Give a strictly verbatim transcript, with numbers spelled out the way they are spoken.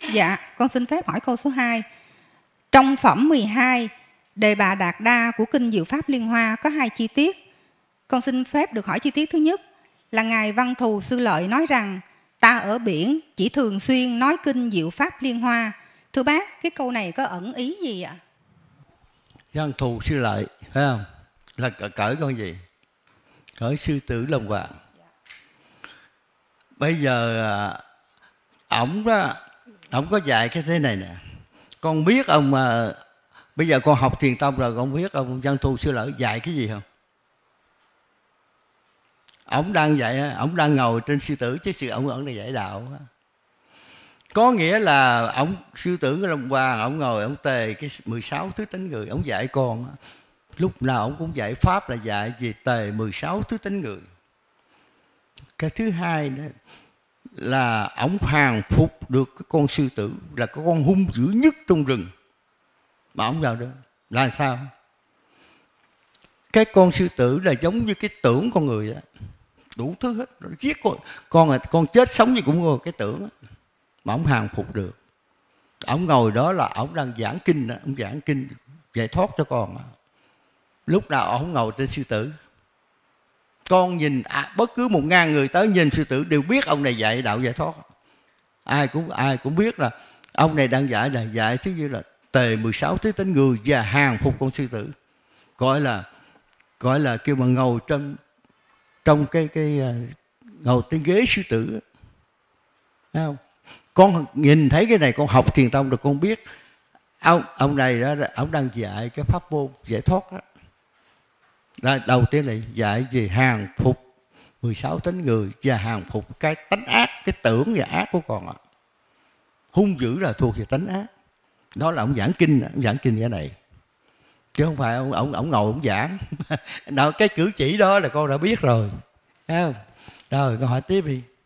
Dạ, con xin phép hỏi câu số hai. Trong phẩm mười hai, Đề Bà Đạt Đa của Kinh Diệu Pháp Liên Hoa có hai chi tiết. Con xin phép được hỏi chi tiết thứ nhất là Ngài Văn Thù Sư Lợi nói rằng ta ở biển chỉ thường xuyên nói Kinh Diệu Pháp Liên Hoa. Thưa bác, cái câu này có ẩn ý gì ạ? Văn Thù Sư Lợi, phải không? Là cỡ, cỡ con gì? Cỡ sư tử lông vàng. Bây giờ ổng đó, ổng có dạy cái thế này nè. Con biết ông mà bây giờ con học thiền tông rồi, con biết ông Văn Thù Sư Lợi dạy cái gì không? Ổng đang dạy, ổng đang ngồi trên sư tử chứ sư ổng ổng đang dạy đạo. Có nghĩa là ổng sư tử cái lông vàng, ổng ngồi ổng tề cái mười sáu thứ tánh người, ổng dạy con. Lúc nào ổng cũng dạy pháp là dạy về tề mười sáu thứ tánh người. Cái thứ hai đó là ổng hàng phục được cái con sư tử, là cái con hung dữ nhất trong rừng. Mà ổng vào đó là sao? Cái con sư tử là giống như cái tưởng con người đó, đủ thứ hết, giết con, con con chết sống gì cũng có cái tưởng đó. Mà ổng hàng phục được. Ổng ngồi đó là ổng đang giảng kinh đó, ổng giảng kinh giải thoát cho con đó. Lúc nào ổng ngồi trên sư tử, con nhìn à, bất cứ một ngàn người tới nhìn sư tử đều biết ông này dạy đạo giải thoát. Ai cũng ai cũng biết là ông này đang dạy là dạy thứ như là tề mười sáu thứ tánh người và hàng phục con sư tử. Gọi là gọi là kêu mà ngồi trong trong cái cái ngồi trên ghế sư tử. Thấy không? Con nhìn thấy cái này, con học thiền tông rồi con biết ông ông này đó, ông đang dạy cái pháp môn giải thoát đó. Là đầu tiên là dạy về hàng phục mười sáu tánh người và hàng phục cái tánh ác, cái tưởng và ác của con ạ. Hung dữ là thuộc về tánh ác. Đó là ông giảng kinh, ông giảng kinh cái này. Chứ không phải ông ông, ông ngồi ông giảng. Đó, cái cử chỉ đó là con đã biết rồi. Thấy không? Rồi con hỏi tiếp đi.